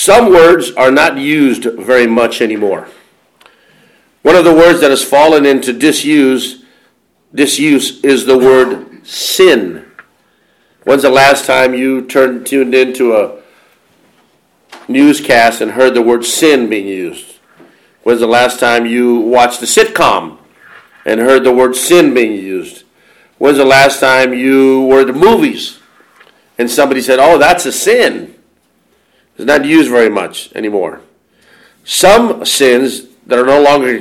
Some words are not used very much anymore. One of the words that has fallen into disuse is the word sin. When's the last time you tuned into a newscast and heard the word sin being used? When's the last time you watched a sitcom and heard the word sin being used? When's the last time you were at the movies and somebody said, oh, that's a sin? It's not used very much anymore. Some sins that are no longer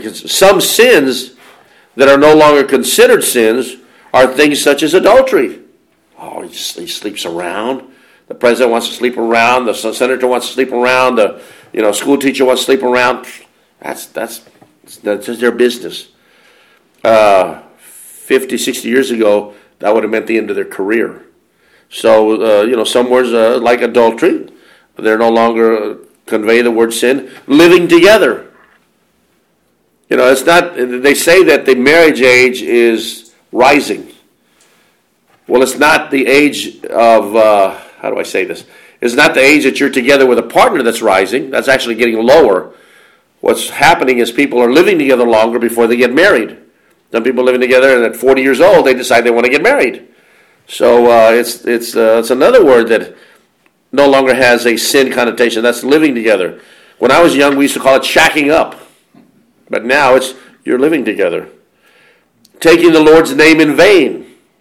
considered sins are things such as adultery. Oh, he sleeps around. The president wants to sleep around. The senator wants to sleep around. The school teacher wants to sleep around. That's just their business. 50, 60 years ago, that would have meant the end of their career. So, some words like adultery, they're no longer convey the word sin. Living together. It's not. They say that the marriage age is rising. Well, it's not the age of, how do I say this? It's not the age that you're together with a partner that's rising. That's actually getting lower. What's happening is people are living together longer before they get married. Some people living together, and at 40 years old, they decide they want to get married. So it's another word that no longer has a sin connotation. That's living together. When I was young, we used to call it shacking up. But now it's you're living together. Taking the Lord's name in vain.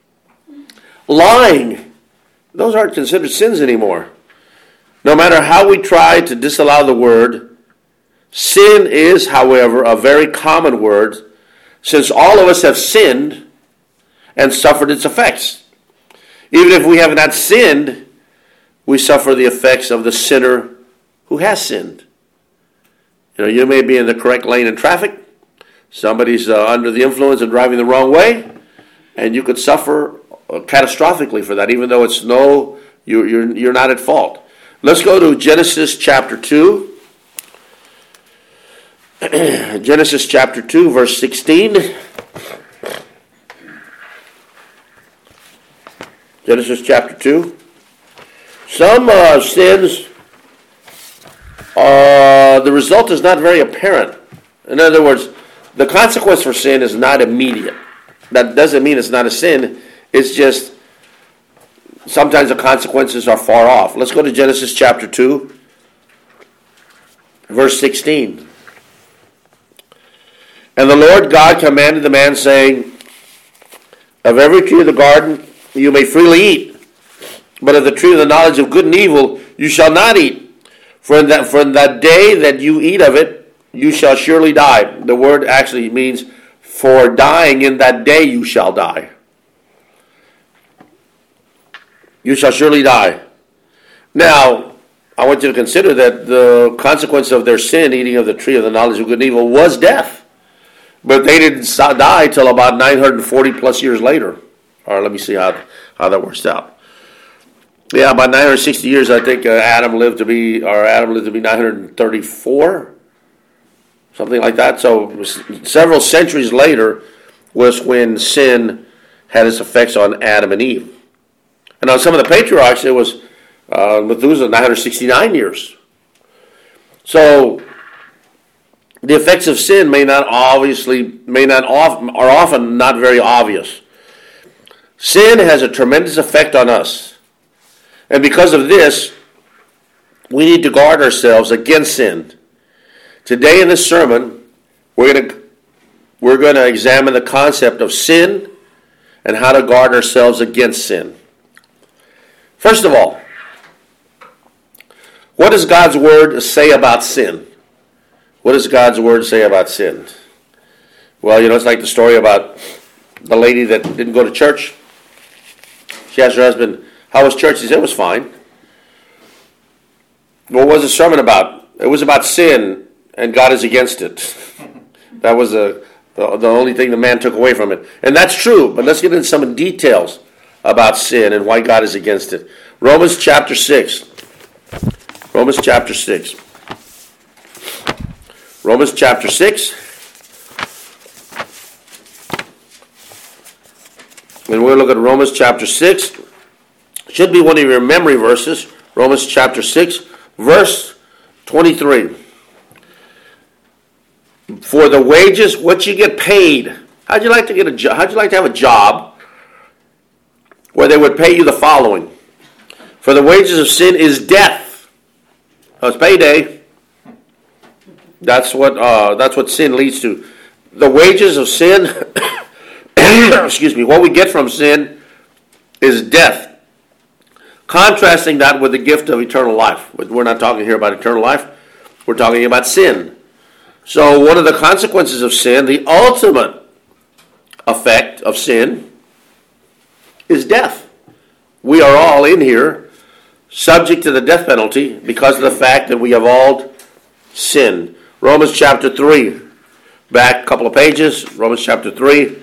Lying. Those aren't considered sins anymore. No matter how we try to disallow the word, sin is, however, a very common word, since all of us have sinned and suffered its effects. Even if we have not sinned, we suffer the effects of the sinner who has sinned. You may be in the correct lane in traffic. Somebody's under the influence and driving the wrong way, and you could suffer catastrophically for that, even though you're not at fault. Let's go to Genesis chapter 2. Genesis chapter 2, verse 16. Genesis chapter 2. Some sins, the result is not very apparent. In other words, the consequence for sin is not immediate. That doesn't mean it's not a sin. It's just sometimes the consequences are far off. Let's go to Genesis chapter 2, verse 16. And the Lord God commanded the man, saying, of every tree of the garden you may freely eat, but of the tree of the knowledge of good and evil you shall not eat. For in that day that you eat of it, you shall surely die. The word actually means, for dying in that day you shall die. You shall surely die. Now, I want you to consider that the consequence of their sin, eating of the tree of the knowledge of good and evil, was death. But they didn't die till about 940 plus years later. All right, let me see how that works out. Yeah, about 960 years, I think Adam lived to be 934, something like that. So several centuries later was when sin had its effects on Adam and Eve. And on some of the patriarchs, it was Methuselah 969 years. So the effects of sin are often not very obvious. Sin has a tremendous effect on us. And because of this, we need to guard ourselves against sin. Today in this sermon, we're going to examine the concept of sin and how to guard ourselves against sin. First of all, what does God's Word say about sin? What does God's Word say about sin? Well, it's like the story about the lady that didn't go to church. She asked her husband, how was church? He said, it was fine. What was the sermon about? It was about sin, and God is against it. That was the only thing the man took away from it. And that's true, but let's get into some details about sin and why God is against it. Romans chapter 6. Romans chapter 6. Romans chapter 6. And we'll look at Romans chapter 6. Should be one of your memory verses. Romans chapter 6, verse 23. For the wages, what you get paid. How'd you like to get a job? How'd you like to have a job where they would pay you the following? For the wages of sin is death. Oh, it's payday. That's what sin leads to. The wages of sin, excuse me, what we get from sin is death. Contrasting that with the gift of eternal life. We're not talking here about eternal life. We're talking about sin. So one of the consequences of sin, the ultimate effect of sin, is death. We are all in here subject to the death penalty because of the fact that we have all sinned. Romans chapter 3. Back a couple of pages. Romans chapter 3.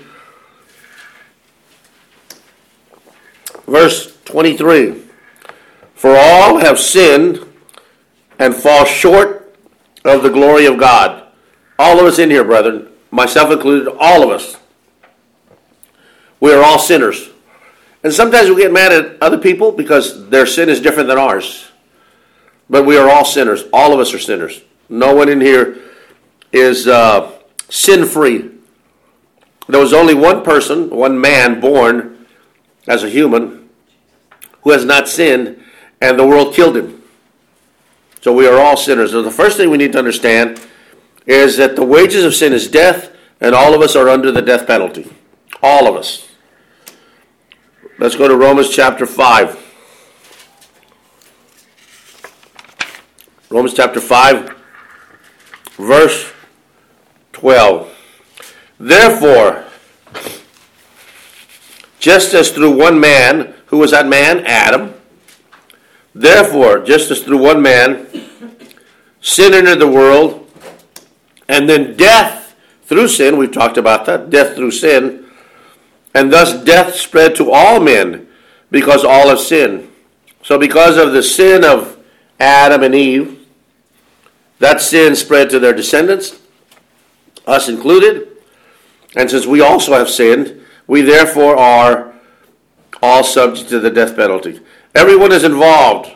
Verse 23. For all have sinned and fall short of the glory of God. All of us in here, brethren, myself included, all of us. We are all sinners. And sometimes we get mad at other people because their sin is different than ours. But we are all sinners. All of us are sinners. No one in here is sin-free. There was only one person, one man born as a human who has not sinned, and the world killed him. So we are all sinners. So the first thing we need to understand is that the wages of sin is death, and all of us are under the death penalty. All of us. Let's go to Romans chapter 5. Romans chapter 5, verse 12. Therefore, just as through one man, who was that man? Adam. Therefore, just as through one man, sin entered the world, and then death through sin, we've talked about that, death through sin, and thus death spread to all men, because all have sinned. So because of the sin of Adam and Eve, that sin spread to their descendants, us included, and since we also have sinned, we therefore are all subject to the death penalty. Everyone is involved.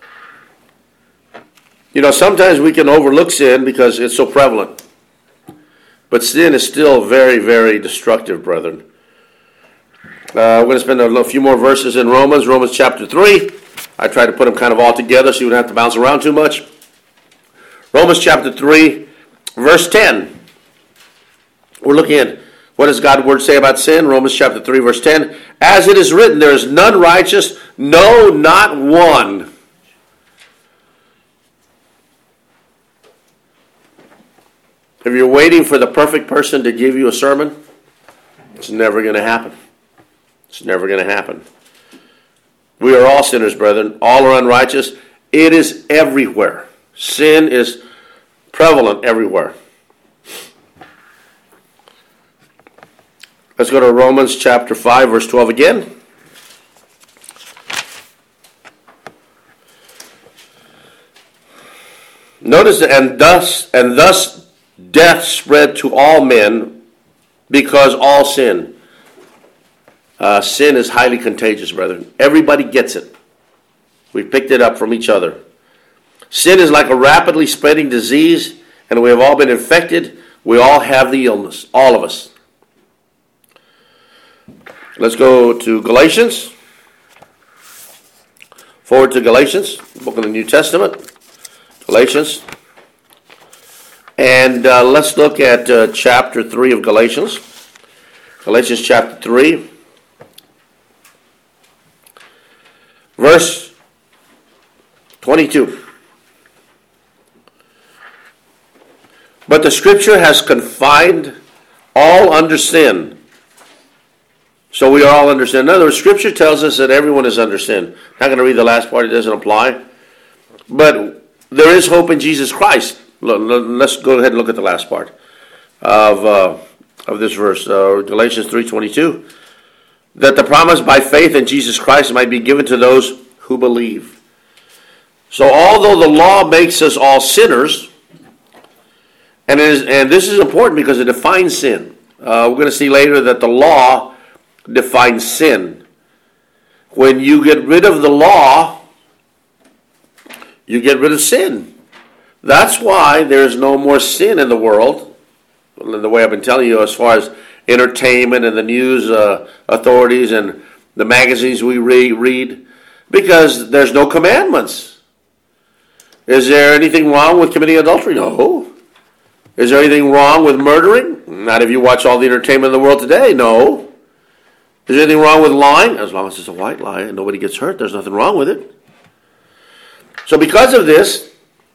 You know, sometimes we can overlook sin because it's so prevalent. But sin is still very, very destructive, brethren. We're going to spend a few more verses in Romans. Romans chapter 3. I try to put them kind of all together so you don't have to bounce around too much. Romans chapter 3, verse 10. We're looking at what does God's word say about sin? Romans chapter 3, verse 10. As it is written, there is none righteous, no, not one. If you're waiting for the perfect person to give you a sermon, it's never going to happen. It's never going to happen. We are all sinners, brethren. All are unrighteous. It is everywhere. Sin is prevalent everywhere. Let's go to Romans chapter 5, verse 12 again. Notice, and thus death spread to all men because all sin. Sin is highly contagious, brethren. Everybody gets it. We picked it up from each other. Sin is like a rapidly spreading disease, and we have all been infected. We all have the illness, all of us. Let's go to Galatians. Forward to Galatians, book of the New Testament. Galatians. And let's look at chapter 3 of Galatians. Galatians chapter 3. Verse 22. But the scripture has confined all under sin. So we are all under sin. In other words, scripture tells us that everyone is under sin. Not going to read the last part, it doesn't apply. But there is hope in Jesus Christ. Let's go ahead and look at the last part of this verse. Galatians 3:22. That the promise by faith in Jesus Christ might be given to those who believe. So although the law makes us all sinners, and this is important because it defines sin. We're going to see later that the law defines sin. When you get rid of the law, you get rid of sin. That's why there's no more sin in the world, the way I've been telling you, as far as entertainment and the news authorities and the magazines we read, because there's no commandments. Is there anything wrong with committing adultery? No. Is there anything wrong with murdering? Not if you watch all the entertainment in the world today. No. Is there anything wrong with lying? As long as it's a white lie and nobody gets hurt, there's nothing wrong with it. So because of this,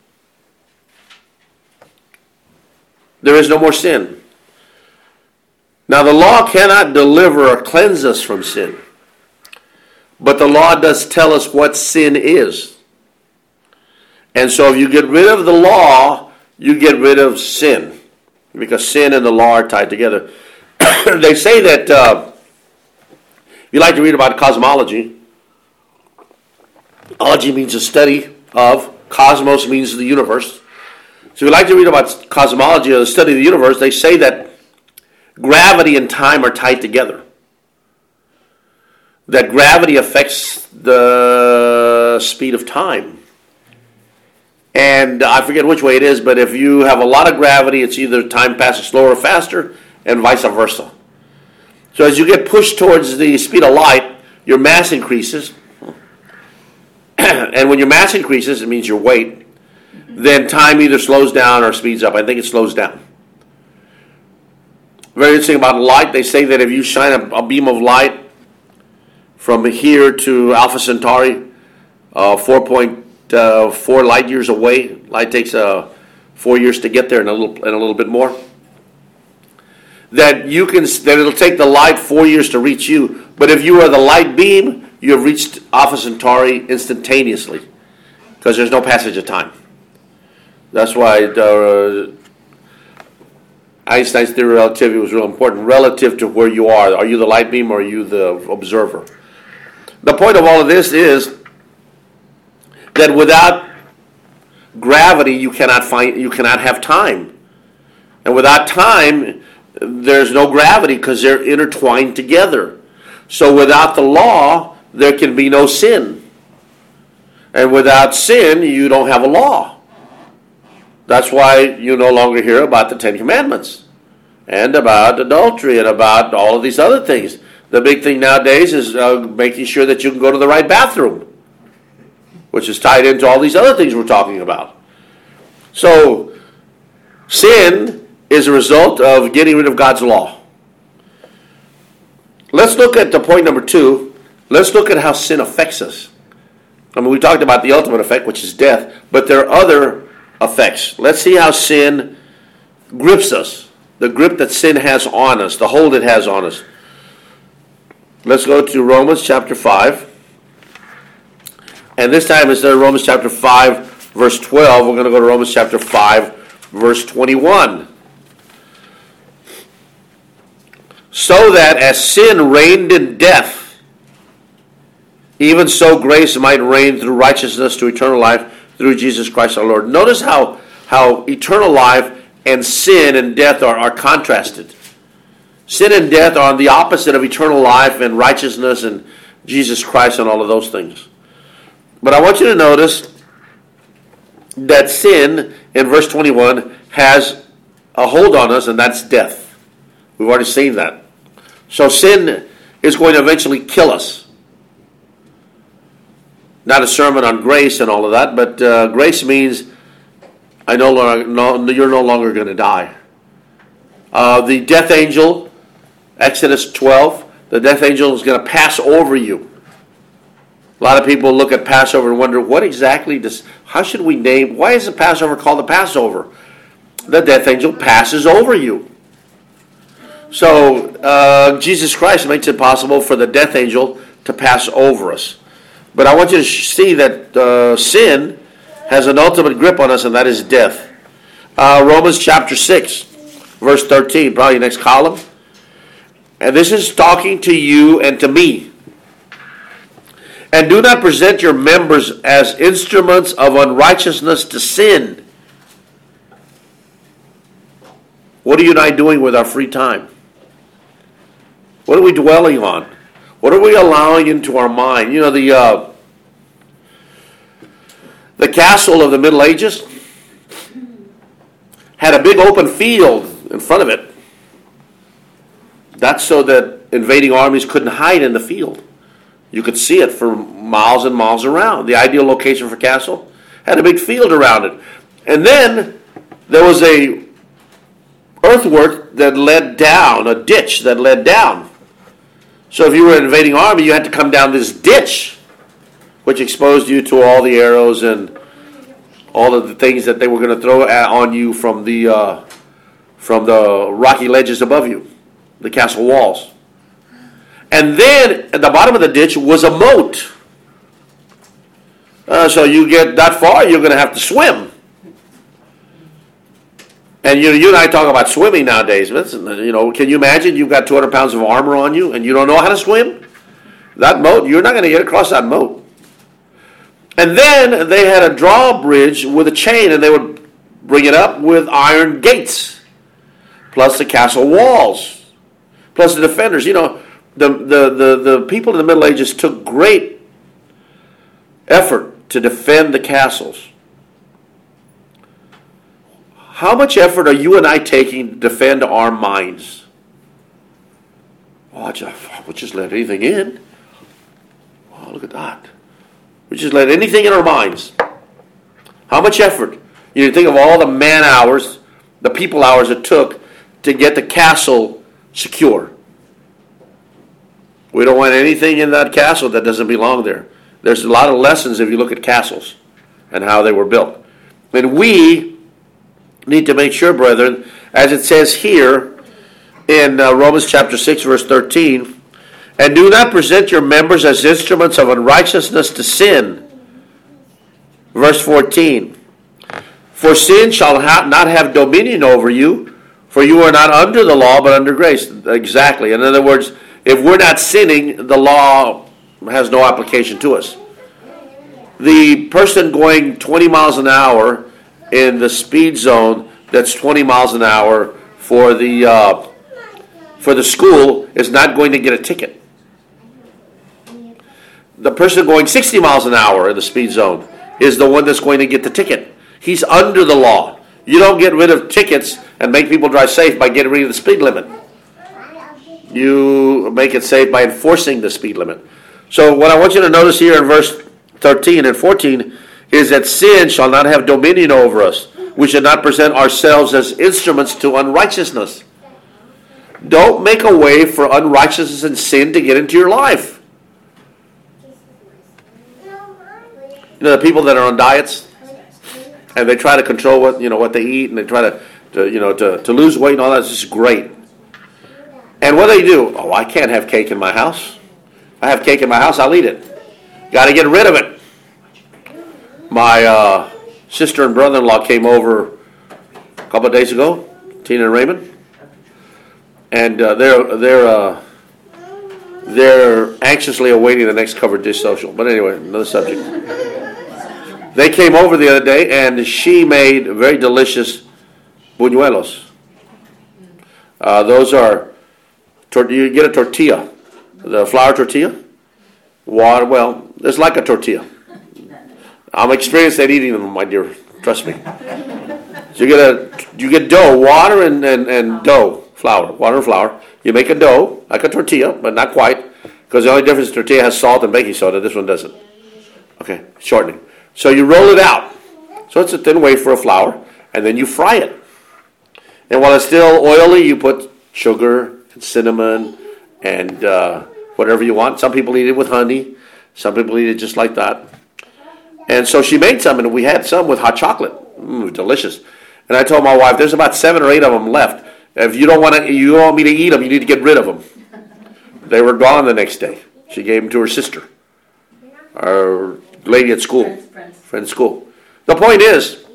there is no more sin. Now the law cannot deliver or cleanse us from sin. But the law does tell us what sin is. And so if you get rid of the law, you get rid of sin. Because sin and the law are tied together. They say that, if you like to read about cosmology, ology means a study of, cosmos means the universe. So if you like to read about cosmology or the study of the universe, they say that gravity and time are tied together. That gravity affects the speed of time. And I forget which way it is, but if you have a lot of gravity, it's either time passes slower or faster, and vice versa. So as you get pushed towards the speed of light, your mass increases. And when your mass increases, it means your weight. Then time either slows down or speeds up. I think it slows down. Very interesting about light. They say that if you shine a beam of light from here to Alpha Centauri, 4.4 light years away. Light takes 4 years to get there, and a little bit more. That it'll take the light 4 years to reach you. But if you are the light beam, you have reached Alpha Centauri instantaneously, because there's no passage of time. That's why Einstein's theory of relativity was real important, relative to where you are. Are you the light beam or are you the observer? The point of all of this is that without gravity, you cannot have time. And without time, there's no gravity because they're intertwined together. So without the law, there can be no sin. And without sin, you don't have a law. That's why you no longer hear about the Ten Commandments and about adultery and about all of these other things. The big thing nowadays is making sure that you can go to the right bathroom, which is tied into all these other things we're talking about. So, sin is a result of getting rid of God's law. Let's look at the point number 2. Let's look at how sin affects us. I mean, we talked about the ultimate effect, which is death, but there are other effects. Let's see how sin grips us, the grip that sin has on us, the hold it has on us. Let's go to Romans chapter 5. And this time, instead of Romans chapter 5, verse 12, we're going to go to Romans chapter 5, verse 21. So that as sin reigned in death, even so grace might reign through righteousness to eternal life through Jesus Christ our Lord. Notice how eternal life and sin and death are contrasted. Sin and death are on the opposite of eternal life and righteousness and Jesus Christ and all of those things. But I want you to notice that sin, in verse 21, has a hold on us, and that's death. We've already seen that. So sin is going to eventually kill us. Not a sermon on grace and all of that, but grace means you're no longer going to die. The death angel, Exodus 12, the death angel is going to pass over you. A lot of people look at Passover and wonder, why is the Passover called the Passover? The death angel passes over you. So Jesus Christ makes it possible for the death angel to pass over us. But I want you to see that sin has an ultimate grip on us, and that is death. Romans chapter 6, verse 13, probably next column. And this is talking to you and to me. And do not present your members as instruments of unrighteousness to sin. What are you and I doing with our free time? What are we dwelling on? What are we allowing into our mind? You know, the castle of the Middle Ages, had a big open field in front of it. That's so that invading armies couldn't hide in the field. You could see it for miles and miles around. The ideal location for castle had a big field around it. And then there was a earthwork that led down, a ditch that led down. So if you were an invading army, you had to come down this ditch, which exposed you to all the arrows and all of the things that they were going to throw on you from the rocky ledges above you, the castle walls. And then at the bottom of the ditch was a moat. So you get that far, you're going to have to swim. And you and I talk about swimming nowadays. Can you imagine you've got 200 pounds of armor on you and you don't know how to swim? That moat, you're not going to get across that moat. And then they had a drawbridge with a chain, and they would bring it up with iron gates, plus the castle walls, plus the defenders. The people in the Middle Ages took great effort to defend the castles. How much effort are you and I taking to defend our minds? Oh, we'll just let anything in. Oh, look at that. We just let anything in our minds. How much effort? You think of all the man hours, the people hours it took to get the castle secure. We don't want anything in that castle that doesn't belong there. There's a lot of lessons if you look at castles and how they were built. And we need to make sure, brethren, as it says here in Romans chapter 6, verse 13, and do not present your members as instruments of unrighteousness to sin. Verse 14, for sin shall not have dominion over you, for you are not under the law, but under grace. Exactly. In other words, if we're not sinning, the law has no application to us. The person going 20 miles an hour in the speed zone that's 20 miles an hour for the school is not going to get a ticket. The person going 60 miles an hour in the speed zone is the one that's going to get the ticket. He's under the law. You don't get rid of tickets and make people drive safe by getting rid of the speed limit. You make it safe by enforcing the speed limit. So what I want you to notice here in verse 13 and 14 is that sin shall not have dominion over us. We should not present ourselves as instruments to unrighteousness. Don't make a way for unrighteousness and sin to get into your life. The people that are on diets and they try to control what they eat, and they try to lose weight and all that. This is great. And what do? Oh, I can't have cake in my house. If I have cake in my house, I'll eat it. Got to get rid of it. My sister and brother-in-law came over a couple of days ago, Tina and Raymond, and they're anxiously awaiting the next covered dish social. But anyway, another subject. They came over the other day, and she made very delicious buñuelos. Those are, you get a tortilla, the flour tortilla, water. Well, it's like a tortilla. I'm experienced at eating them, my dear. Trust me. So you get dough, water and dough, flour, water and flour. You make a dough like a tortilla, but not quite, because the only difference is tortilla has salt and baking soda. This one doesn't. Okay, shortening. So you roll it out. So it's a thin wafer of flour, and then you fry it. And while it's still oily, you put sugar and cinnamon and whatever you want. Some people eat it with honey. Some people eat it just like that. And so she made some, and we had some with hot chocolate. Delicious. And I told my wife, there's about 7 or 8 of them left. If you don't want me to eat them, you need to get rid of them. They were gone the next day. She gave them to her sister, our lady at school, friend school. The point is,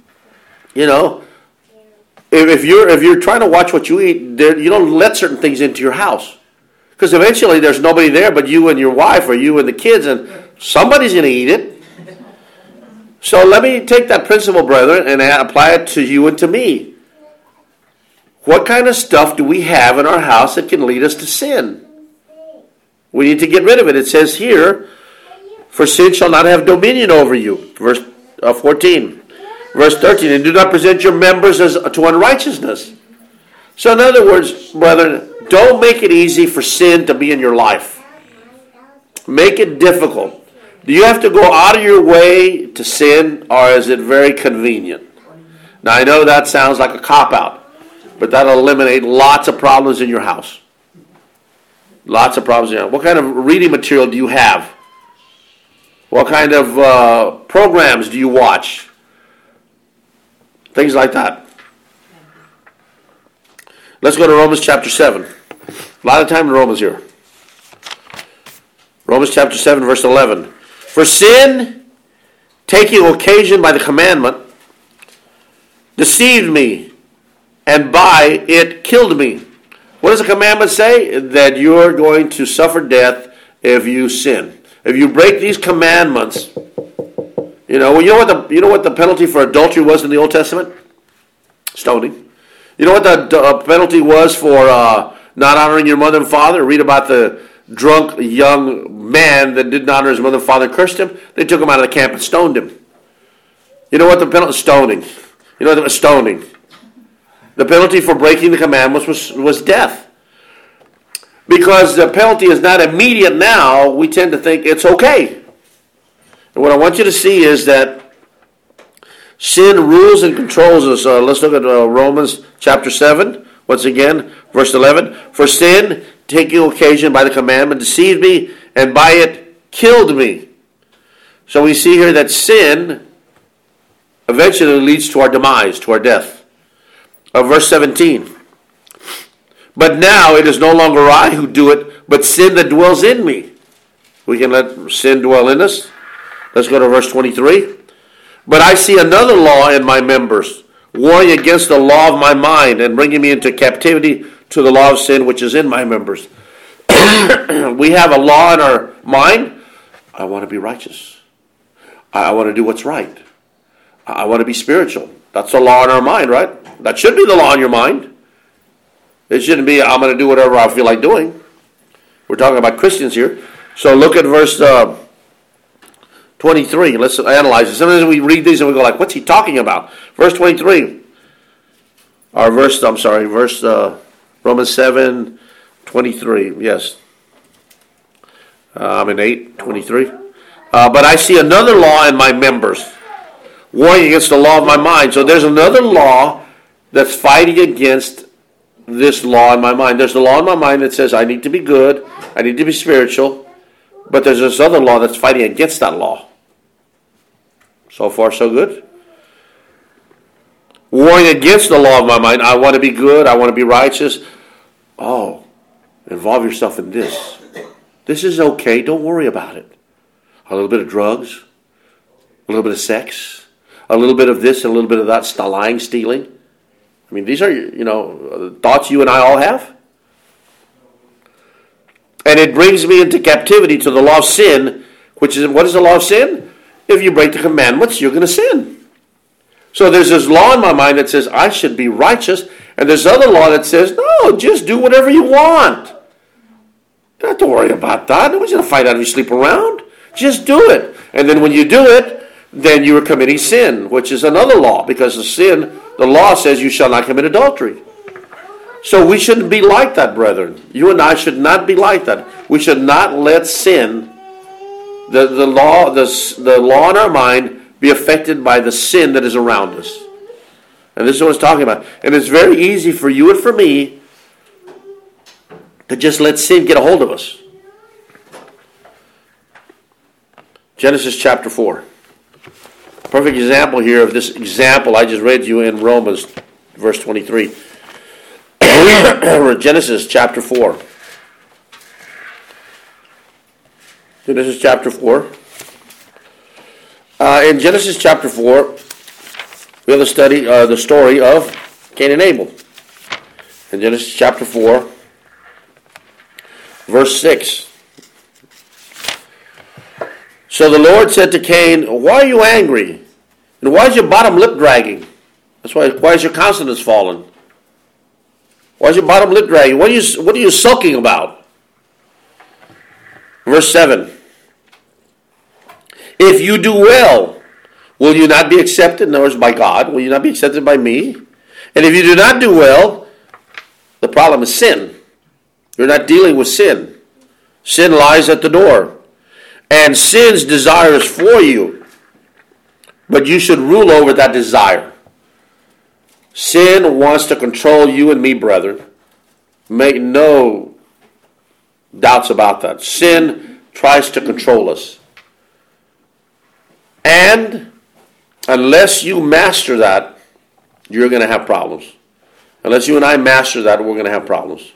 if you're trying to watch what you eat, you don't let certain things into your house, because eventually there's nobody there but you and your wife, or you and the kids, and somebody's going to eat it. So let me take that principle, brethren, and apply it to you and to me. What kind of stuff do we have in our house that can lead us to sin? We need to get rid of it. It says here, for sin shall not have dominion over you. Verse 14. Verse 13, and do not present your members to unrighteousness. So in other words, brethren, don't make it easy for sin to be in your life. Make it difficult. Do you have to go out of your way to sin, or is it very convenient? Now I know that sounds like a cop-out, but that'll eliminate lots of problems in your house. Lots of problems in your house. What kind of reading material do you have? What kind of programs do you watch? Things like that. Let's go to Romans chapter 7. A lot of time in Romans here. Romans chapter 7, verse 11. For sin, taking occasion by the commandment, deceived me, and by it killed me. What does the commandment say? That you're going to suffer death if you sin. If you break these commandments, you know what the penalty for adultery was in the Old Testament? Stoning. You know what the penalty was for not honoring your mother and father? Read about the drunk young man that didn't honor his mother and father and cursed him. They took him out of the camp and stoned him. You know what the penalty? Stoning. You know what stoning? The penalty for breaking the commandments was death. Because the penalty is not immediate now, we tend to think it's okay. And what I want you to see is that sin rules and controls us. Let's look at Romans chapter 7. Once again, verse 11. For sin, taking occasion by the commandment, deceived me, and by it killed me. So we see here that sin eventually leads to our demise, to our death. Verse 17. But now it is no longer I who do it, but sin that dwells in me. We can let sin dwell in us. Let's go to verse 23. But I see another law in my members, warring against the law of my mind and bringing me into captivity to the law of sin which is in my members. We have a law in our mind. I want to be righteous. I want to do what's right. I want to be spiritual. That's the law in our mind, right? That should be the law in your mind. It shouldn't be, I'm going to do whatever I feel like doing. We're talking about Christians here. So look at verse 23. Let's analyze it. Sometimes we read these and we go like, what's he talking about? Verse 23. Verse Romans 7, 23. Yes. I'm in 8, 23. But I see another law in my members, warring against the law of my mind. So there's another law that's fighting against this law in my mind. There's the law in my mind that says I need to be good, I need to be spiritual, but there's this other law that's fighting against that law. So far, so good. Warring against the law of my mind. I want to be good, I want to be righteous. Oh, involve yourself in this. This is okay, don't worry about it. A little bit of drugs, a little bit of sex, a little bit of this, and a little bit of that, lying, stealing. I mean, these are, thoughts you and I all have. And it brings me into captivity to the law of sin, which is, what is the law of sin? If you break the commandments, you're going to sin. So there's this law in my mind that says I should be righteous, and there's other law that says, no, just do whatever you want. You don't have to worry about that. Nobody's going to fight out if you sleep around. Just do it. And then when you do it, then you are committing sin, which is another law, because the law says you shall not commit adultery. So we shouldn't be like that, brethren. You and I should not be like that. We should not let sin, the law in our mind, be affected by the sin that is around us. And this is what it's talking about. And it's very easy for you and for me to just let sin get a hold of us. Genesis chapter 4. Perfect example here of this example I just read to you in Romans, verse 23. Genesis chapter 4. Genesis chapter 4. In Genesis chapter 4, we have the story of Cain and Abel. In Genesis chapter 4, verse 6. So the Lord said to Cain, why are you angry? And why is your bottom lip dragging? Why is your countenance fallen? Why is your bottom lip dragging? What are you sulking about? Verse 7. If you do well, Will you not be accepted? In other words, by God. Will you not be accepted by me? And if you do not do well, the problem is sin. You're not dealing with sin. Sin lies at the door. And sin's desire is for you. But you should rule over that desire. Sin wants to control you and me, brethren. Make no doubts about that. Sin tries to control us. And unless you master that, you're going to have problems. Unless you and I master that, we're going to have problems.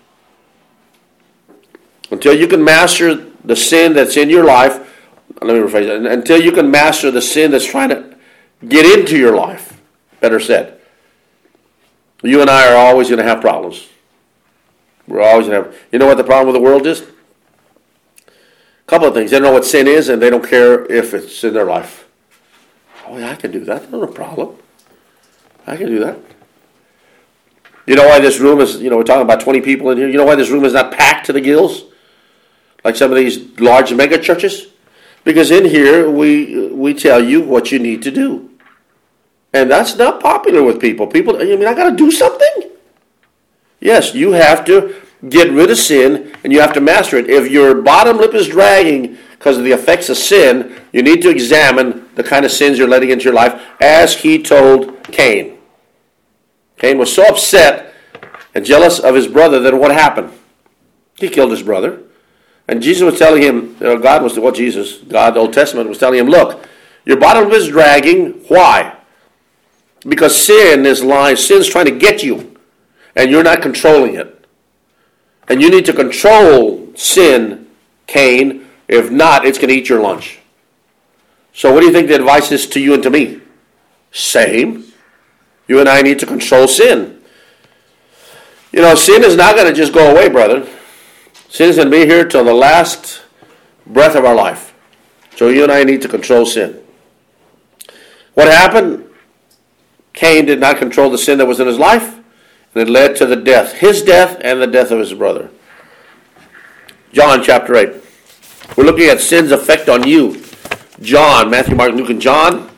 Until you can master the sin that's in your life, let me rephrase that. Until you can master the sin that's trying to get into your life, better said, you and I are always going to have problems. We're always going to have. You know what the problem with the world is? A couple of things. They don't know what sin is, and they don't care if it's in their life. Oh, yeah, I can do that. No problem. I can do that. You know why this room is, we're talking about 20 people in here. You know why this room is not packed to the gills? Like some of these large mega churches? Because in here, we tell you what you need to do. And that's not popular with people. People, I got to do something? Yes, you have to get rid of sin, and you have to master it. If your bottom lip is dragging because of the effects of sin, you need to examine the kind of sins you're letting into your life, as he told Cain. Cain was so upset and jealous of his brother that what happened? He killed his brother. And Jesus was telling him, God, the Old Testament was telling him, look, your bottom is dragging. Why? Because sin is lying. Sin's trying to get you, and you're not controlling it. And you need to control sin, Cain. If not, it's going to eat your lunch. So what do you think the advice is to you and to me? Same. You and I need to control sin. Sin is not going to just go away, brother. Sin is going to be here till the last breath of our life. So you and I need to control sin. What happened? Cain did not control the sin that was in his life, and it led to the death. His death and the death of his brother. John chapter 8. We're looking at sin's effect on you. John, Matthew, Mark, Luke, and John.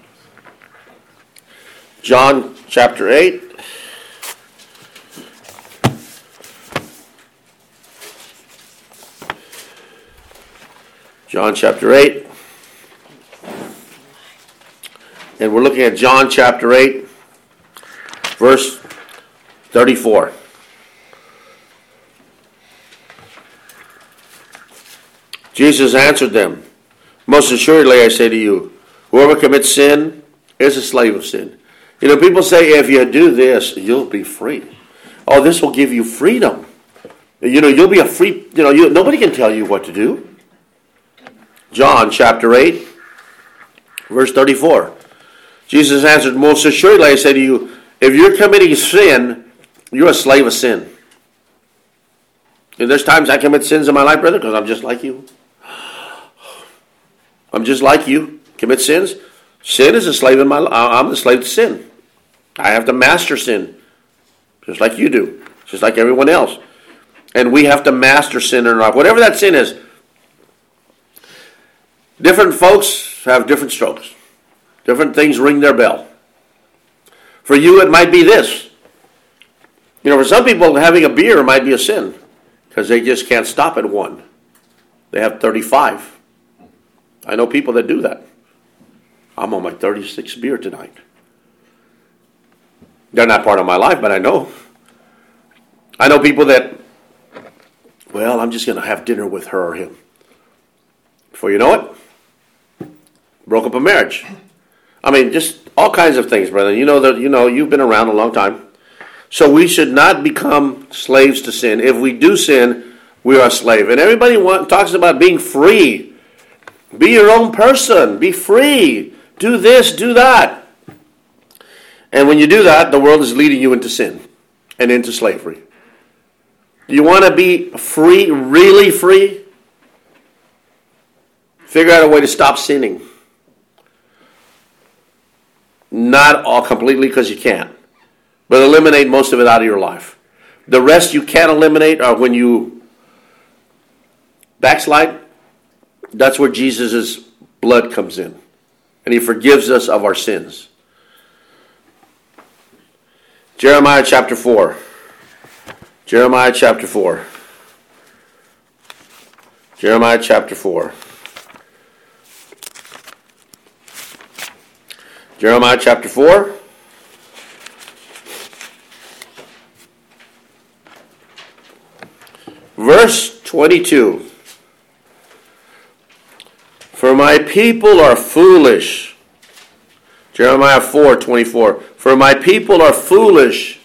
John chapter 8. John chapter 8. And we're looking at John chapter 8, verse 34. Jesus answered them, most assuredly I say to you, whoever commits sin is a slave of sin. People say, if you do this, you'll be free. Oh, this will give you freedom. You'll be a free, nobody can tell you what to do. John chapter 8, verse 34. Jesus answered, most assuredly I say to you, if you're committing sin, you're a slave of sin. And there's times I commit sins in my life, brother, because I'm just like you. I'm just like you. Commit sins. Sin is a slave in my life. I'm the slave to sin. I have to master sin, just like you do, just like everyone else. And we have to master sin in our life, whatever that sin is. Different folks have different strokes. Different things ring their bell. For you, it might be this. For some people, having a beer might be a sin because they just can't stop at one. They have 35. I know people that do that. I'm on my 36th beer tonight. They're not part of my life, but I know. I know people that, I'm just going to have dinner with her or him. Before you know it, broke up a marriage. Just all kinds of things, brother. You've been around a long time. So we should not become slaves to sin. If we do sin, we are a slave. And everybody talks about being free. Be your own person. Be free. Do this, do that. And when you do that, the world is leading you into sin and into slavery. You want to be free, really free? Figure out a way to stop sinning. Not all completely, because you can't. But eliminate most of it out of your life. The rest you can't eliminate are when you backslide. That's where Jesus' blood comes in. and he forgives us of our sins. Jeremiah chapter 4. Jeremiah chapter 4. Jeremiah chapter 4. Jeremiah chapter 4. Verse 22. For my people are foolish. Jeremiah 4:24. For my people are foolish.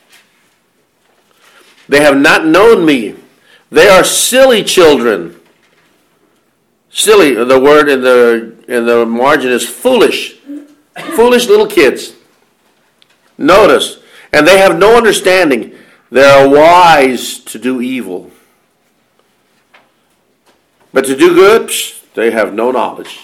They have not known me. They are silly children. Silly, the word in the margin is foolish. Foolish little kids. Notice, and they have no understanding. They are wise to do evil. But to do good, they have no knowledge.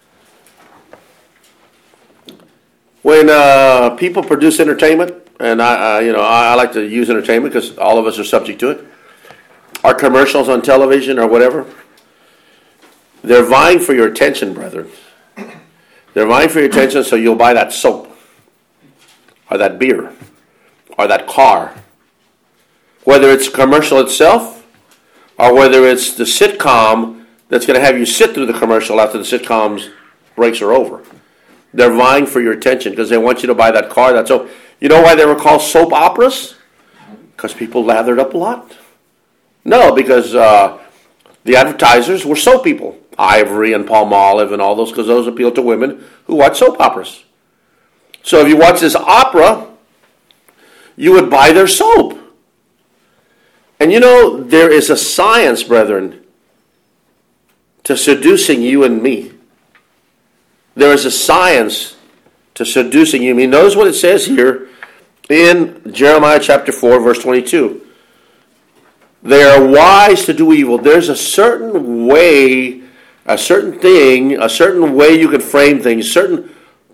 When people produce entertainment, and I like to use entertainment because all of us are subject to it, our commercials on television or whatever, they're vying for your attention, brethren. They're vying for your attention so you'll buy that soap, or that beer, or that car. Whether it's commercial itself, or whether it's the sitcom that's going to have you sit through the commercial after the sitcom's breaks are over. They're vying for your attention because they want you to buy that car, that soap. You know why they were called soap operas? Because people lathered up a lot? No, because the advertisers were soap people. Ivory and Palmolive and all those, because those appeal to women who watch soap operas. So if you watch this opera, you would buy their soap. And you know, there is a science, brethren, to seducing you and me. There is a science to seducing you and me. Notice what it says here in Jeremiah chapter 4, verse 22. They are wise to do evil. There's a certain way, a certain thing, a certain way you can frame things, certain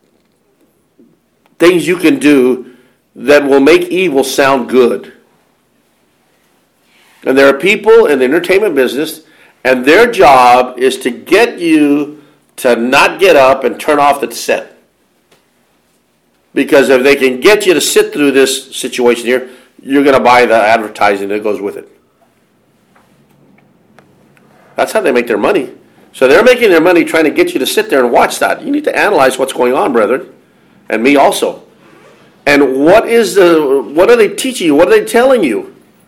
things you can do that will make evil sound good. And there are people in the entertainment business, and their job is to get you to not get up and turn off the set. Because if they can get you to sit through this situation here, you're going to buy the advertising that goes with it. That's how they make their money. So they're making their money trying to get you to sit there and watch that. You need to analyze what's going on, brethren, and me also. And what are they teaching you? What are they telling you?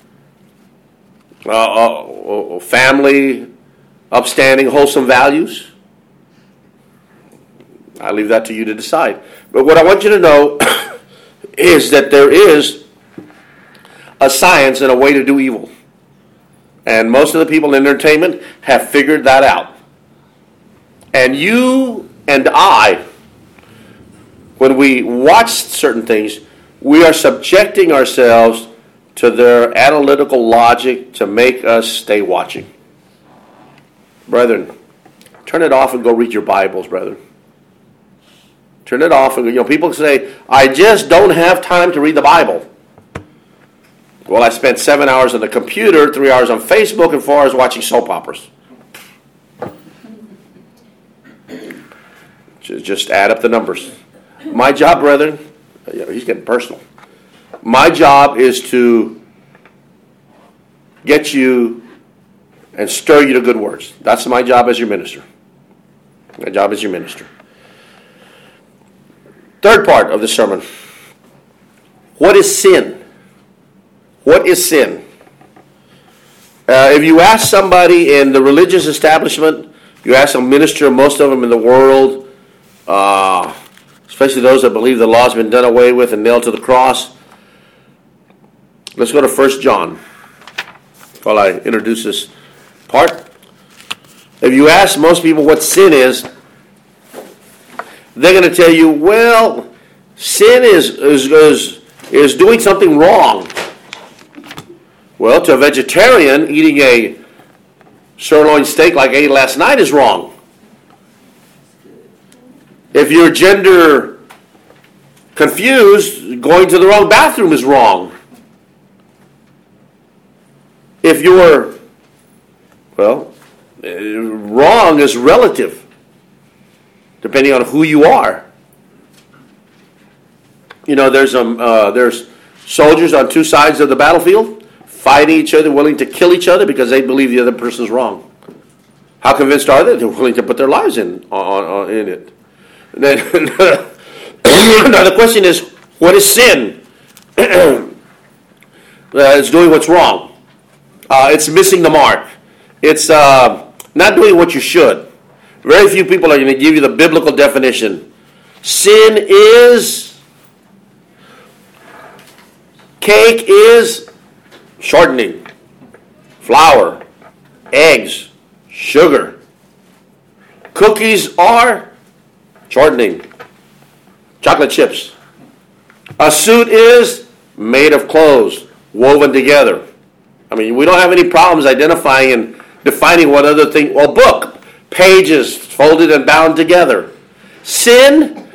Family, upstanding, wholesome values. I leave that to you to decide. But what I want you to know is that there is a science and a way to do evil. And most of the people in entertainment have figured that out. And you and I, when we watch certain things, we are subjecting ourselves to their analytical logic to make us stay watching. Brethren, turn it off and go read your Bibles, brethren. Turn it off. And, people say, I just don't have time to read the Bible. Well, I spent 7 hours on the computer, 3 hours on Facebook, and 4 hours watching soap operas. Just add up the numbers. My job, brethren, he's getting personal. My job is to get you and stir you to good words. That's my job as your minister. My job as your minister. Third part of the sermon. What is sin? What is sin? If you ask somebody in the religious establishment, you ask a minister, most of them in the world, especially those that believe the law's been done away with and nailed to the cross. Let's go to 1 John while I introduce this part. If you ask most people what sin is, they're going to tell you, well, sin is doing something wrong. Well, to a vegetarian, eating a sirloin steak like I ate last night is wrong. If you're gender confused, going to the wrong bathroom is wrong. If you're, wrong is relative. depending on who you are. You know, there's soldiers on two sides of the battlefield fighting each other, willing to kill each other because they believe the other person's wrong. How convinced are they? They're willing to put their lives in it. And then, now the question is, what is sin? It's doing what's wrong. It's missing the mark. It's not doing what you should. Very few people are going to give you the biblical definition. Sin is, cake is shortening, flour, eggs, sugar. Cookies are shortening, chocolate chips. A suit is made of clothes, woven together. I mean, we don't have any problems identifying and defining what other thing. Well, book, pages folded and bound together. Sin,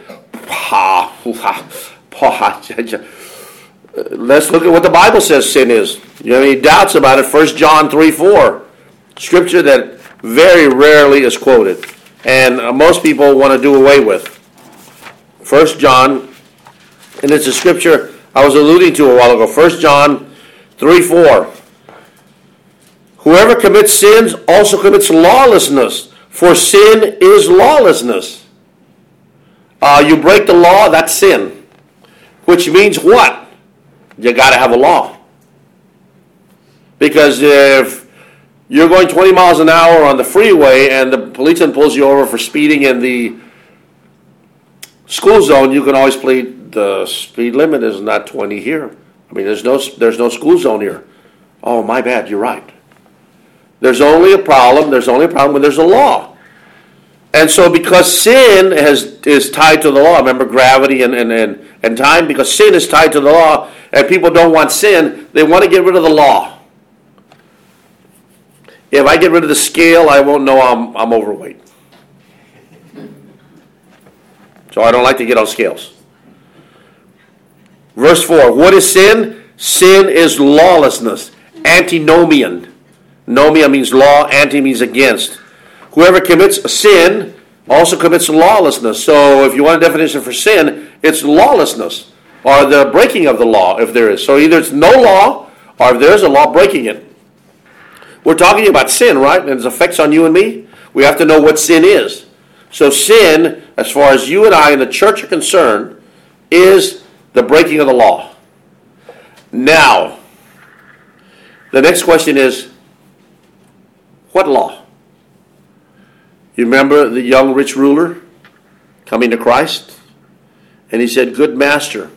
let's look at what the Bible says sin is. You have any doubts about it? 1 John 3:4, scripture that very rarely is quoted, and most people want to do away with. 1 John, and it's a scripture I was alluding to a while ago. 1 John 3:4. Whoever commits sins also commits lawlessness, for sin is lawlessness. You break the law, that's sin. Which means what? You got to have a law. Because if you're going 20 miles an hour on the freeway and the policeman pulls you over for speeding in the school zone, you can always plead the speed limit is not 20 here. I mean, there's no school zone here. Oh, my bad, you're right. There's only a problem when there's a law. And so because sin is tied to the law, remember gravity and time, because sin is tied to the law, and people don't want sin, they want to get rid of the law. If I get rid of the scale, I won't know I'm overweight. So I don't like to get on scales. Verse 4, what is sin? Sin is lawlessness. Antinomian. Nomia means law, anti means against. Whoever commits a sin also commits lawlessness. So if you want a definition for sin, it's lawlessness, or the breaking of the law, if there is. So either it's no law, or if there's a law, breaking it. We're talking about sin, right? And its effects on you and me. We have to know what sin is. So sin, as far as you and I in the church are concerned, is the breaking of the law. Now, the next question is, what law? You remember the young rich ruler coming to Christ? And he said, good master,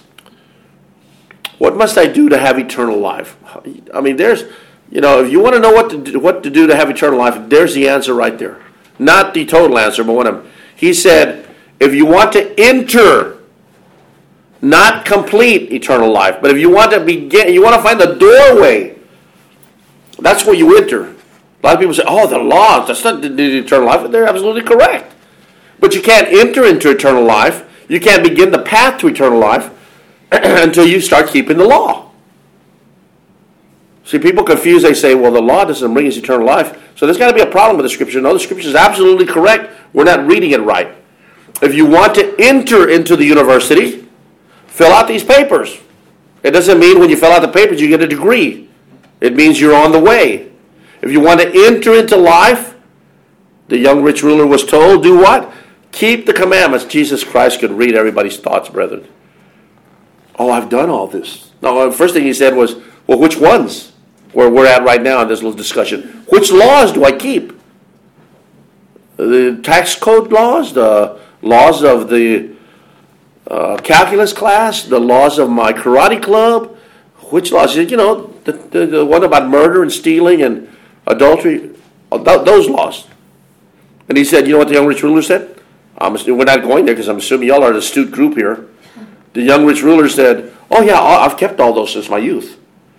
what must I do to have eternal life? I mean, if you want to know what to do to have eternal life, there's the answer right there. Not the total answer, but one of them. He said, if you want to enter, not complete eternal life, but if you want to begin, you want to find the doorway, that's where you enter. A lot of people say, oh, the law, that's not the eternal life. They're absolutely correct. But you can't enter into eternal life. You can't begin the path to eternal life until you start keeping the law. See, people confuse. They say, well, the law doesn't bring us eternal life. So there's got to be a problem with the Scripture. No, the Scripture is absolutely correct. We're not reading it right. If you want to enter into the university, fill out these papers. It doesn't mean when you fill out the papers you get a degree. It means you're on the way. If you want to enter into life, the young rich ruler was told, do what? Keep the commandments. Jesus Christ could read everybody's thoughts, brethren. Oh, I've done all this. No, the first thing he said was, well, which ones? Where we're at right now in this little discussion. Which laws do I keep? The tax code laws, the laws of the calculus class, the laws of my karate club. Which laws? The one about murder and stealing and adultery, those laws. And he said, you know what the young rich ruler said? We're not going there because I'm assuming y'all are an astute group here. The young rich ruler said, oh yeah, I've kept all those since my youth.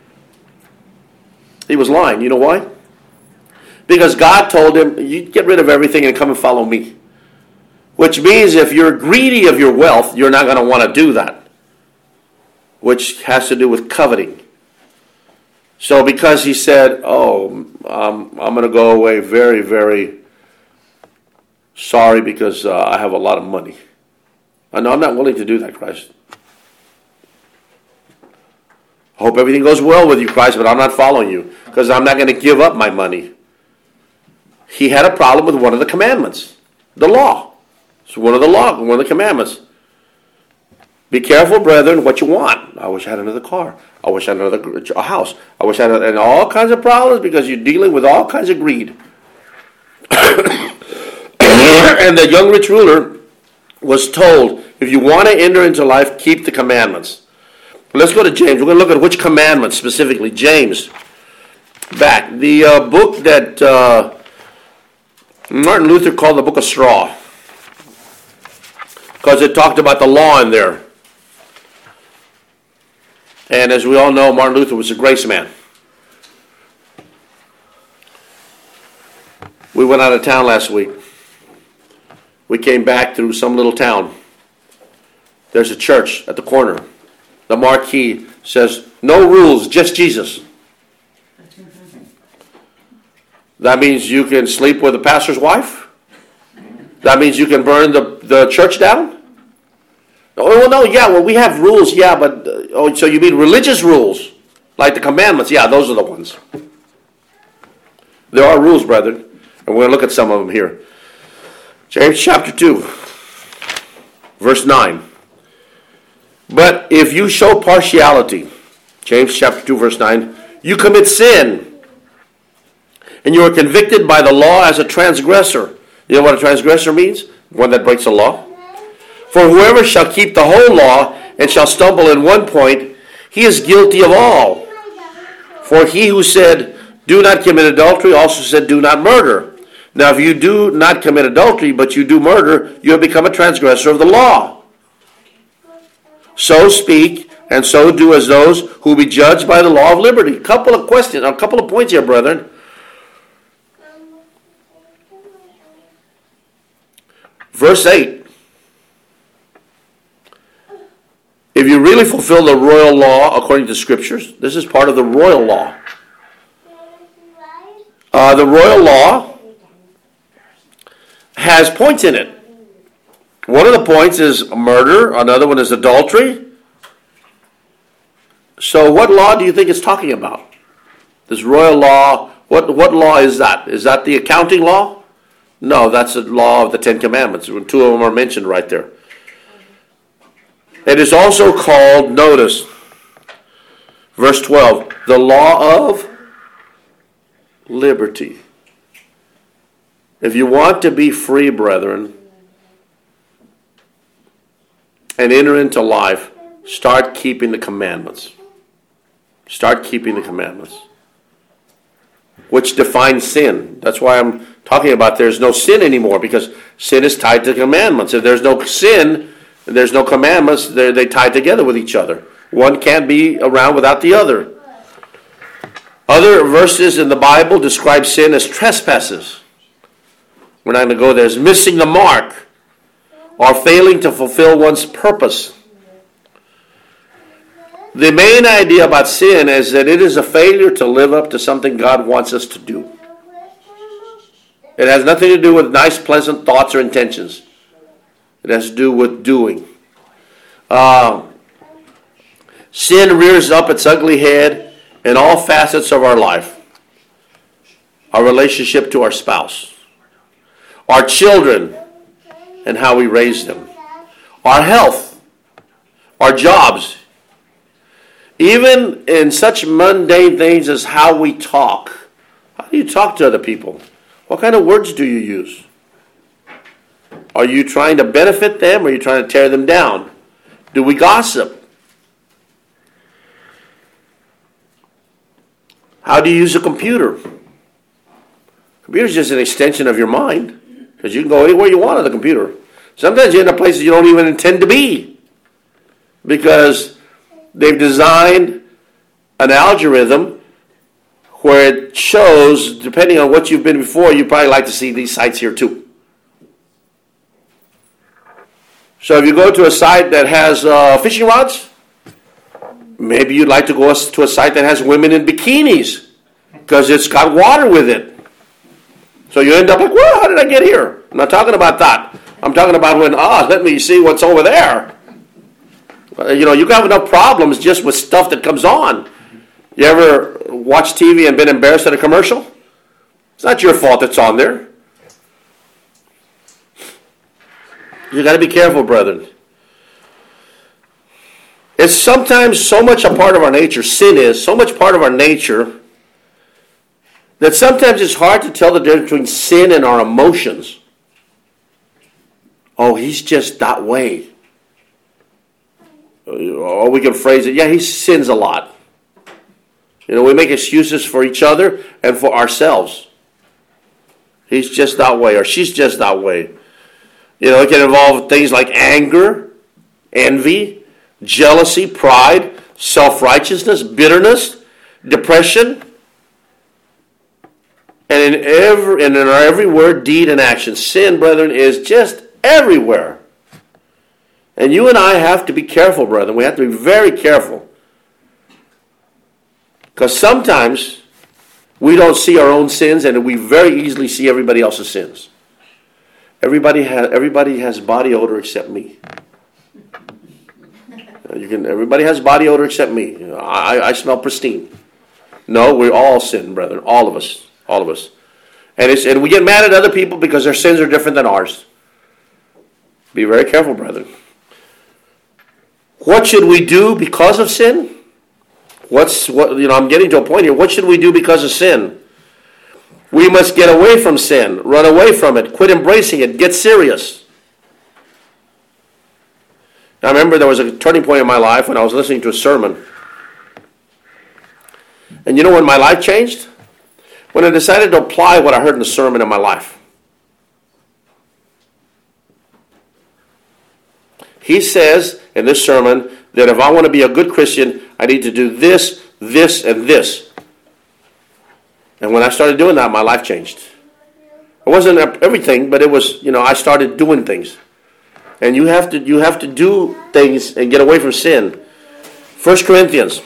He was lying. You know why? Because God told him, you get rid of everything and come and follow me. Which means if you're greedy of your wealth, you're not going to want to do that. Which has to do with coveting. So because he said, I'm going to go away very, very Sorry, because I have a lot of money. No, I'm not willing to do that, Christ. I hope everything goes well with you, Christ, but I'm not following you because I'm not going to give up my money. He had a problem with one of the commandments, the law. It's one of the commandments. Be careful, brethren, what you want. I wish I had another car. I wish I had a house. I wish I had and all kinds of problems because you're dealing with all kinds of greed. And the young rich ruler was told, if you want to enter into life, keep the commandments. Let's go to James. We're going to look at which commandments specifically. James. Back. The book that Martin Luther called the Book of Straw. Because it talked about the law in there. And as we all know, Martin Luther was a grace man. We went out of town last week. We came back through some little town. There's a church at the corner. The marquee says, no rules, just Jesus. That means you can sleep with the pastor's wife? That means you can burn the church down? Oh, no, yeah, well, we have rules, yeah, but, so you mean religious rules? Like the commandments? Yeah, those are the ones. There are rules, brethren, and we're going to look at some of them here. James chapter 2, verse 9. But if you show partiality, James chapter 2, verse 9, you commit sin, and you are convicted by the law as a transgressor. You know what a transgressor means? One that breaks the law. For whoever shall keep the whole law and shall stumble in one point, he is guilty of all. For he who said, do not commit adultery, also said, do not murder. Now if you do not commit adultery, but you do murder, you have become a transgressor of the law. So speak, and so do as those who will be judged by the law of liberty. A couple of points here, brethren. Verse 8. If you really fulfill the royal law according to Scriptures, this is part of the royal law. The royal law has points in it. One of the points is murder. Another one is adultery. So what law do you think it's talking about? This royal law, what law is that? Is that the accounting law? No, that's the law of the Ten Commandments. Two of them are mentioned right there. It is also called, notice, verse 12, the law of liberty. If you want to be free, brethren, and enter into life, start keeping the commandments. Start keeping the commandments. Which defines sin. That's why I'm talking about there's no sin anymore, because sin is tied to commandments. If there's no sin, there's no commandments, they tie together with each other. One can't be around without the other. Other verses in the Bible describe sin as trespasses. We're not going to go there. It's missing the mark or failing to fulfill one's purpose. The main idea about sin is that it is a failure to live up to something God wants us to do. It has nothing to do with nice, pleasant thoughts or intentions. It has to do with doing. Sin rears up its ugly head in all facets of our life. Our relationship to our spouse, our children, and how we raise them, our health, our jobs, even in such mundane things as how we talk. How do you talk to other people? What kind of words do you use? Are you trying to benefit them, or are you trying to tear them down? Do we gossip? How do you use a computer? Computer is just an extension of your mind, because you can go anywhere you want on the computer. Sometimes you end up places you don't even intend to be, because they've designed an algorithm where it shows, depending on what you've been before, you probably like to see these sites here too. So if you go to a site that has fishing rods, maybe you'd like to go to a site that has women in bikinis, because it's got water with it. So you end up like, well, how did I get here? I'm not talking about that. I'm talking about when, let me see what's over there. You have enough problems just with stuff that comes on. You ever watch TV and been embarrassed at a commercial? It's not your fault it's on there. You got to be careful, brethren. It's sometimes so much a part of our nature, sin is so much part of our nature, that sometimes it's hard to tell the difference between sin and our emotions. Oh, he's just that way. Or we can phrase it, he sins a lot. We make excuses for each other and for ourselves. He's just that way, or she's just that way. It can involve things like anger, envy, jealousy, pride, self-righteousness, bitterness, depression. And in our every word, deed, and action, sin, brethren, is just everywhere. And you and I have to be careful, brethren. We have to be very careful. Because sometimes we don't see our own sins, and we very easily see everybody else's sins. Everybody has body odor except me. Everybody has body odor except me. I smell pristine. No, we all sin, brethren. All of us. All of us. And we get mad at other people because their sins are different than ours. Be very careful, brethren. What should we do because of sin? I'm getting to a point here. What should we do because of sin? We must get away from sin. Run away from it. Quit embracing it. Get serious. I remember there was a turning point in my life when I was listening to a sermon. And when my life changed? When I decided to apply what I heard in the sermon in my life. He says in this sermon that if I want to be a good Christian, I need to do this, this, and this. And when I started doing that, my life changed. It wasn't everything, but it was, I started doing things. And you have to do things and get away from sin. 1 Corinthians.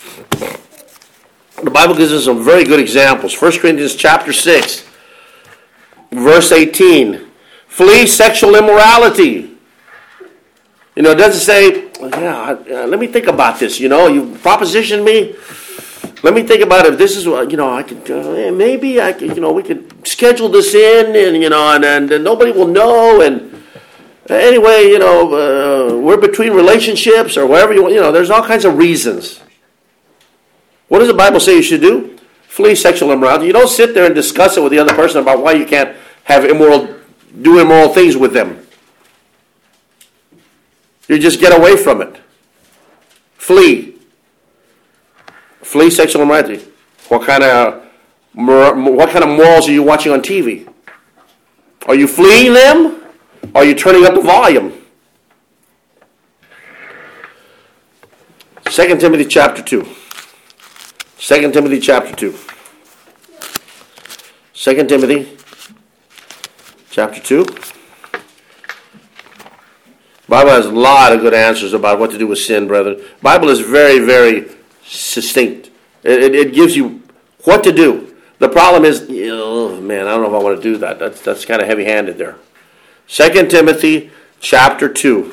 The Bible gives us some very good examples. 1 Corinthians chapter 6, verse 18. Flee sexual immorality. It doesn't say, let me think about this. You propositioned me. Let me think about it. This is what, I could, maybe I could, we could schedule this in and nobody will know. And anyway, we're between relationships or whatever you want. There's all kinds of reasons. What does the Bible say you should do? Flee sexual immorality. You don't sit there and discuss it with the other person about why you can't do immoral things with them. You just get away from it. Flee. Flee sexual immorality. What kind of morals are you watching on TV? Are you fleeing them? Or are you turning up the volume? 2 Timothy chapter 2. 2 Timothy chapter 2. 2 Timothy chapter 2. The Bible has a lot of good answers about what to do with sin, brethren. The Bible is very, very succinct. It gives you what to do. The problem is, I don't know if I want to do that. That's kind of heavy-handed there. 2 Timothy chapter 2.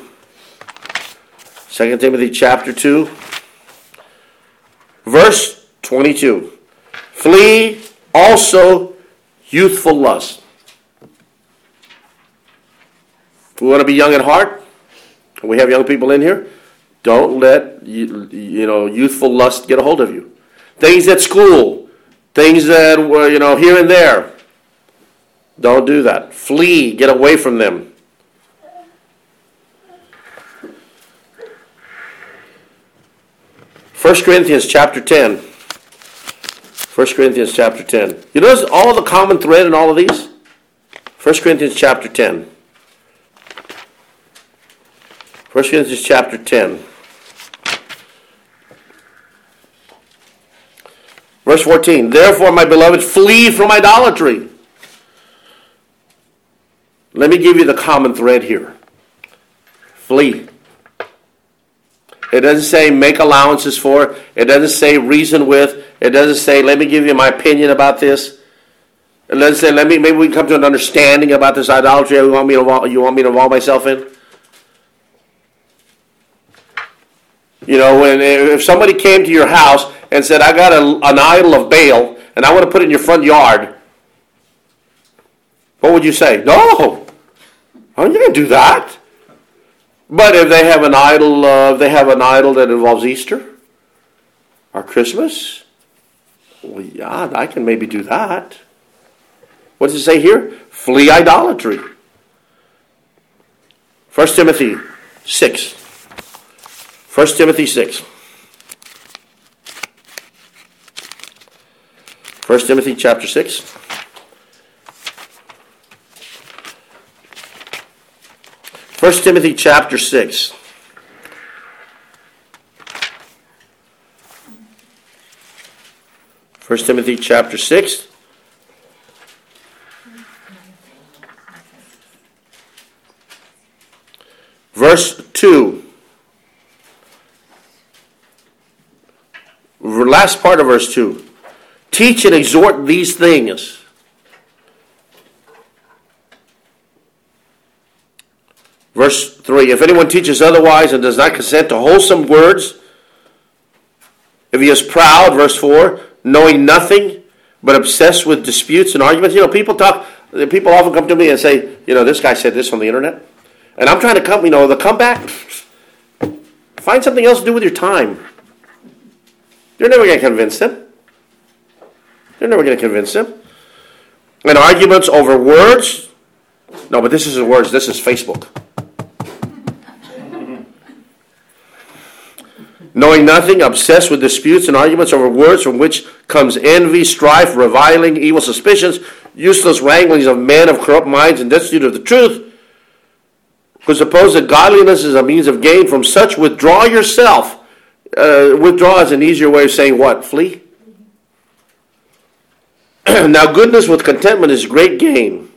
2 Timothy chapter 2. Verse 22. Flee also youthful lust. If we want to be young at heart, and we have young people in here, don't let youthful lust get a hold of you. Things at school, things that were here and there. Don't do that. Flee, get away from them. First Corinthians chapter 10. 1 Corinthians chapter 10. You notice all the common thread in all of these? 1 Corinthians chapter 10. 1 Corinthians chapter 10. Verse 14. Therefore, my beloved, flee from idolatry. Let me give you the common thread here. Flee. It doesn't say make allowances for. It doesn't say reason with. It doesn't say let me give you my opinion about this. And let's say, maybe we can come to an understanding about this idolatry you want me to involve myself in. You know, if somebody came to your house and said, I got an idol of Baal, and I want to put it in your front yard, what would you say? No, I'm not going to do that. But if they have an idol, that involves Easter or Christmas, well, yeah, I can maybe do that. What does it say here? Flee idolatry. 1 Timothy 6. 1 Timothy 6. 1 Timothy chapter 6. 1 Timothy chapter 6. First Timothy chapter 6. Verse 2. Last part of verse 2. Teach and exhort these things. Verse 3. If anyone teaches otherwise and does not consent to wholesome words, if he is proud, verse 4, knowing nothing, but obsessed with disputes and arguments. You know, people often come to me and say, you know, this guy said this on the internet. And I'm trying to come back. Find something else to do with your time. You're never going to convince them. You're never going to convince them. And arguments over words. No, but this isn't words. This is Facebook. Knowing nothing, obsessed with disputes and arguments over words, from which comes envy, strife, reviling, evil suspicions, useless wranglings of men of corrupt minds and destitute of the truth, who suppose that godliness is a means of gain. From such withdraw yourself. Withdraw is an easier way of saying what? Flee? Now goodness with contentment is great gain.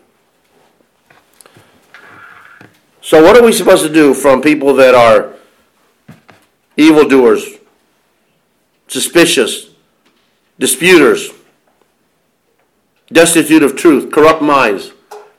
So what are we supposed to do from people that are evildoers, suspicious, disputers, destitute of truth, corrupt minds?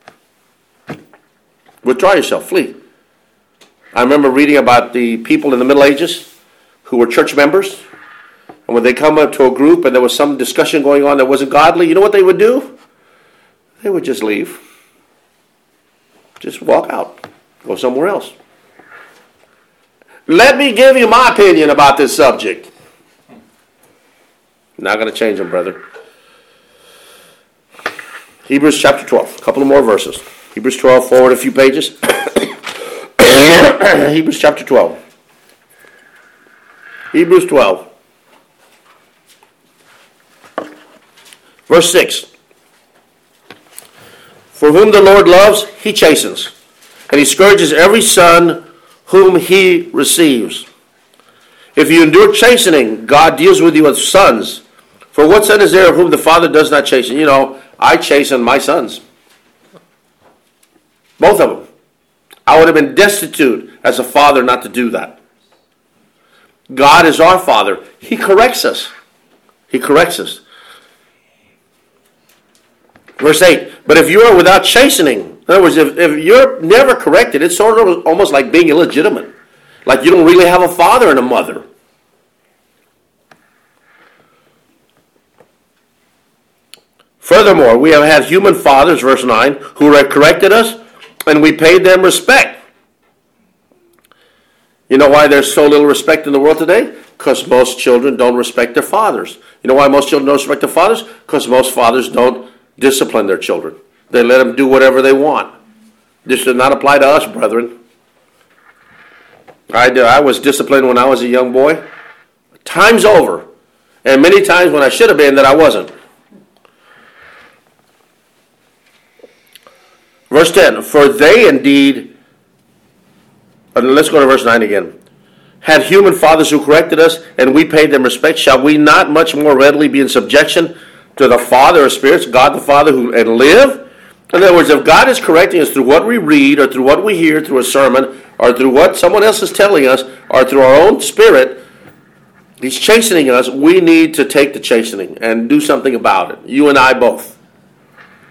Withdraw yourself, flee. I remember reading about the people in the Middle Ages who were church members, and when they come up to a group and there was some discussion going on that wasn't godly, you know what they would do? They would just leave. Just walk out. Go somewhere else. Let me give you my opinion about this subject. Not going to change them, brother. Hebrews chapter 12. A couple of more verses. Hebrews 12, forward a few pages. Hebrews chapter 12. Hebrews 12. Verse 6. For whom the Lord loves, he chastens, and he scourges every son whom he receives. If you endure chastening, God deals with you as sons. For what son is there whom the Father does not chasten? You know, I chasten my sons. Both of them. I would have been destitute as a father not to do that. God is our Father. He corrects us. He corrects us. Verse 8. But if you are without chastening, in other words, if you're never corrected, it's sort of almost like being illegitimate. Like you don't really have a father and a mother. Furthermore, we have had human fathers, verse 9, who have corrected us, and we paid them respect. You know why there's so little respect in the world today? Because most children don't respect their fathers. You know why most children don't respect their fathers? Because most fathers don't discipline their children. They let them do whatever they want. This does not apply to us, brethren. I was disciplined when I was a young boy. Times over. And many times when I should have been that I wasn't. Verse 10. For they indeed, let's go to verse 9 again. Had human fathers who corrected us, and we paid them respect, shall we not much more readily be in subjection to the Father of spirits, God the Father, and live? In other words, if God is correcting us through what we read, or through what we hear through a sermon, or through what someone else is telling us, or through our own spirit, He's chastening us, we need to take the chastening and do something about it. You and I both.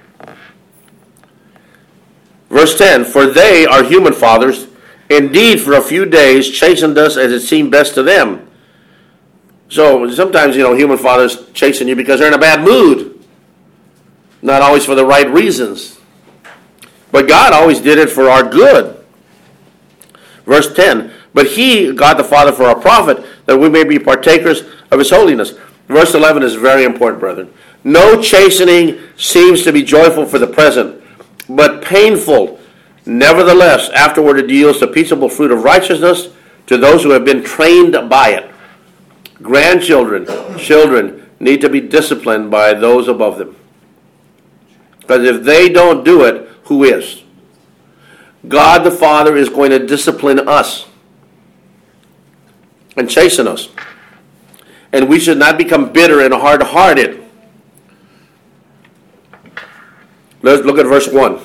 Verse 10, for they, our human fathers, indeed for a few days chastened us as it seemed best to them. So sometimes, human fathers chasten you because they're in a bad mood. Not always for the right reasons. But God always did it for our good. Verse 10, but he, God the Father, for our profit, that we may be partakers of his holiness. Verse 11 is very important, brethren. No chastening seems to be joyful for the present, but painful. Nevertheless, afterward it yields the peaceable fruit of righteousness to those who have been trained by it. Grandchildren, children need to be disciplined by those above them. Because if they don't do it, who is? God the Father is going to discipline us and chasten us. And we should not become bitter and hard-hearted. Let's look at verse 1.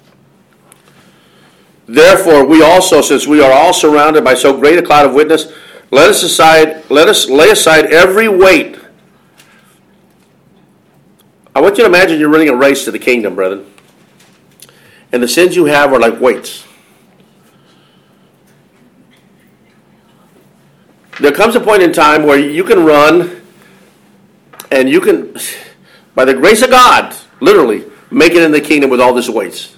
Therefore, we also, since we are all surrounded by so great a cloud of witness, let us lay aside every weight. I want you to imagine you're running a race to the kingdom, brethren. And the sins you have are like weights. There comes a point in time where you can run and you can, by the grace of God, literally, make it in the kingdom with all these weights.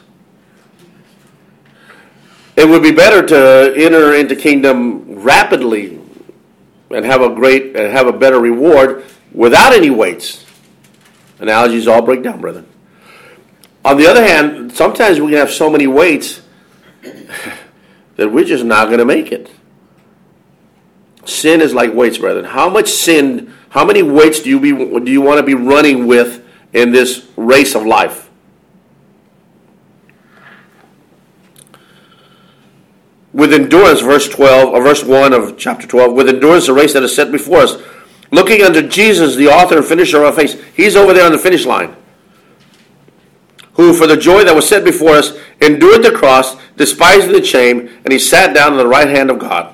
It would be better to enter into kingdom rapidly and have a better reward without any weights. Analogies all break down, brethren. On the other hand, sometimes we can have so many weights that we're just not going to make it. Sin is like weights, brethren. How many weights do you want to be running with in this race of life? With endurance, verse 1 of chapter 12, with endurance the race that is set before us, looking unto Jesus, the author and finisher of our faith. He's over there on the finish line. Who for the joy that was set before us endured the cross, despising the shame, and he sat down on the right hand of God.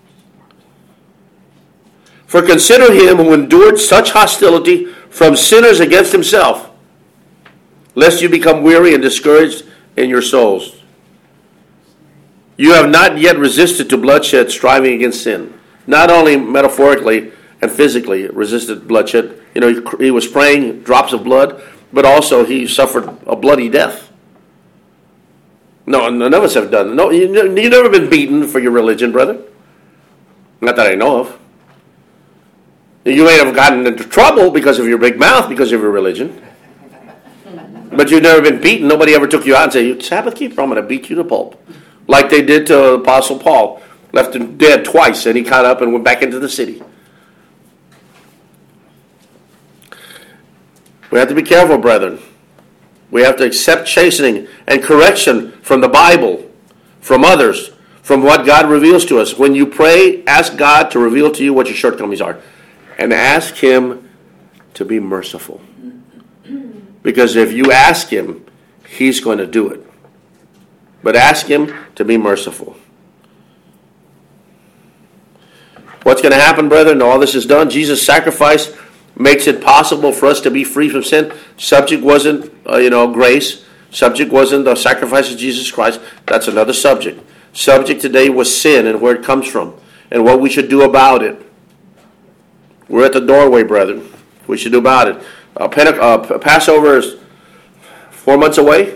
For consider him who endured such hostility from sinners against himself, lest you become weary and discouraged in your souls. You have not yet resisted to bloodshed, striving against sin. Not only metaphorically and physically resisted bloodshed. He was praying drops of blood, but also he suffered a bloody death. No, none of us have done. No, you've never been beaten for your religion, brother. Not that I know of. You may have gotten into trouble because of your big mouth, because of your religion. But you've never been beaten. Nobody ever took you out and said, "You Sabbath keeper, I'm going to beat you to pulp." Like they did to Apostle Paul. Left him dead twice, and he caught up and went back into the city. We have to be careful, brethren. We have to accept chastening and correction from the Bible, from others, from what God reveals to us. When you pray, ask God to reveal to you what your shortcomings are. And ask him to be merciful. Because if you ask him, he's going to do it. But ask him to be merciful. What's going to happen, brethren? All this is done. Jesus' sacrifice makes it possible for us to be free from sin. Subject wasn't, grace. Subject wasn't the sacrifice of Jesus Christ. That's another subject. Subject today was sin and where it comes from and what we should do about it. We're at the doorway, brethren. We should do about it. Passover is 4 months away.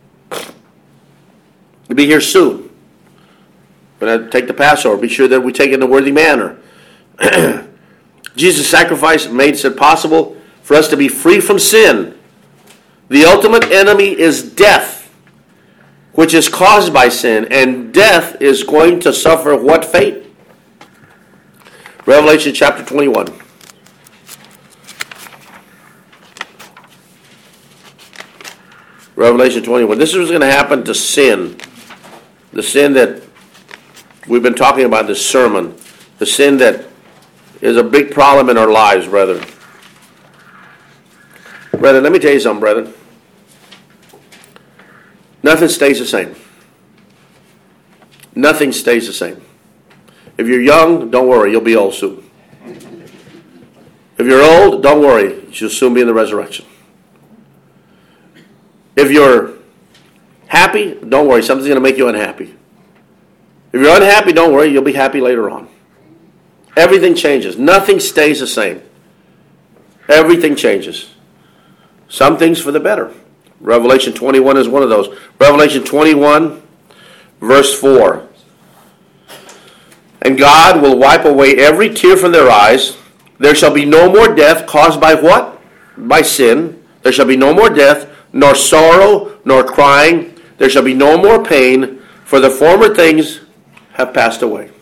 We'll be here soon. We're going to take the Passover. Be sure that we take it in a worthy manner. Jesus' sacrifice makes it possible for us to be free from sin. The ultimate enemy is death, which is caused by sin. And death is going to suffer what fate? Revelation chapter 21. Revelation 21. This is what's going to happen to sin. The sin that we've been talking about in this sermon. The sin that is a big problem in our lives, brethren. Brethren, let me tell you something, brethren. Nothing stays the same. Nothing stays the same. If you're young, don't worry, you'll be old soon. If you're old, don't worry, you'll soon be in the resurrection. If you're Happy? Don't worry. Something's going to make you unhappy. If you're unhappy, don't worry. You'll be happy later on. Everything changes. Nothing stays the same. Everything changes. Some things for the better. Revelation 21 is one of those. Revelation 21, verse 4. And God will wipe away every tear from their eyes. There shall be no more death caused by what? By sin. There shall be no more death, nor sorrow, nor crying. There shall be no more pain, for the former things have passed away.